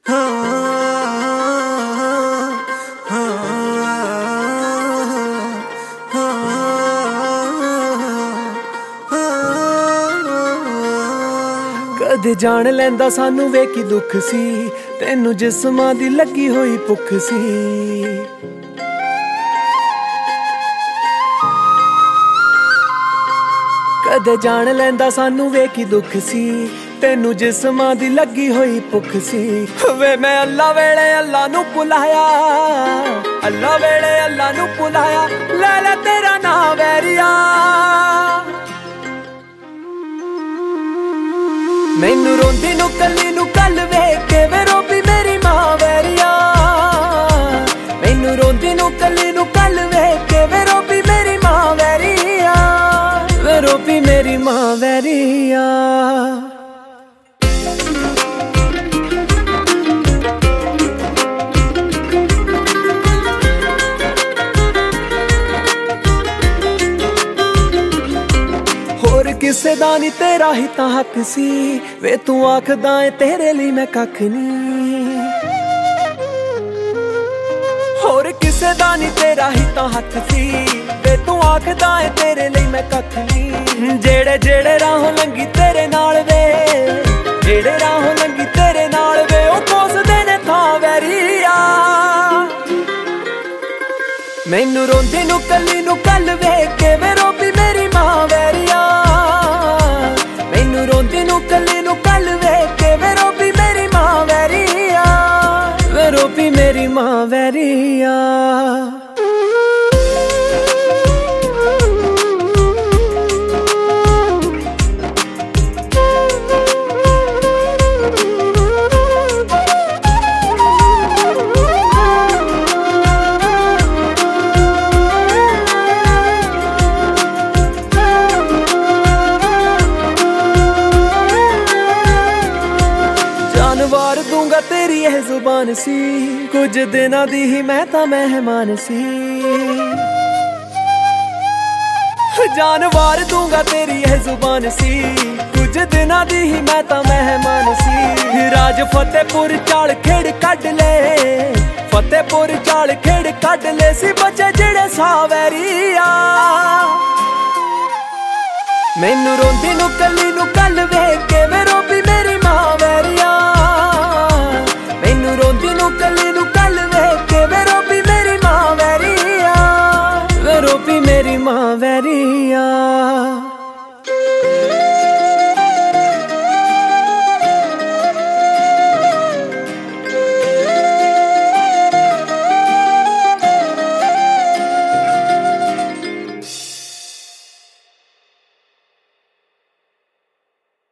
कदे जान लैंदा सानू वे की दुख सी, तैनू जिस्मां दी लगी होई भुख सी। कदे जान लैंदा सानू वे की दुख सी, तैनू जिस्मां दी लगी होई भुख सी। वे मैं अल्लाह वेले अल्लाह नू भुलाया, अल्लाह वेले अल्लाह नू भुलाया, लै लै तेरा नां वैरिया। मैनू रोंदी नू कली नू कल वेख के वे रोपी मेरी मां वैरिया। मैनू रोंदी नू कली नू कल वेख के वे रोपी मेरी मां वैरिया, वे रोपी मेरी मां वैरिया। होर किसे दा नी तेरा ही तां हक सी, वे तू आखदा ऐ तेरे लिए मैं कख नी। होर किसे दा नी तेरा ही तां हक सी, वे तू आखदा ऐ तेरे लिए मैं कख नी। जेड़े जेड़े राहों लंघी तेरे नाल वे, जेड़े राहों लंघी तेरे नाल वे, ओ कोसदे ने थां वैरिया। मैनू रोंदी नू कली नू कल वेख के वे रोपी मेरी मां वैरिया। मैनू रोंदी नू कली नू कल वेख के वे रोपी मेरी मां वैरिया, वे रोपी मेरी मां वैरिया। वार दूंगा तेरी यह जुबान सी, कुछ दिना दी ही मैं तां मेहमान सी। जान वार दूंगा तेरी यह जुबान सी, कुछ दिना दी ही मैं तां मेहमान सी। राज फतेहपुर चाल खेड़ कढ ले, फतेहपुर चाल खेड़ कढ ले, सी बचे जेड़े सावैरिया। मैनू रोंदी नू कली नू कल वेख के वे रोपी